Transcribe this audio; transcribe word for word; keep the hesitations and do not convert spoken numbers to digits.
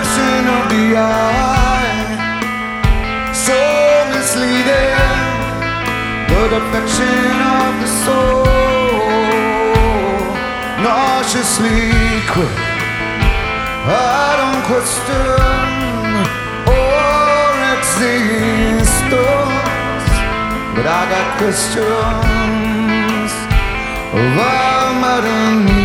deception of the eye, so misleading, the defection of the soul, nauseously quick. I don't question or existence, but I got questions of our modern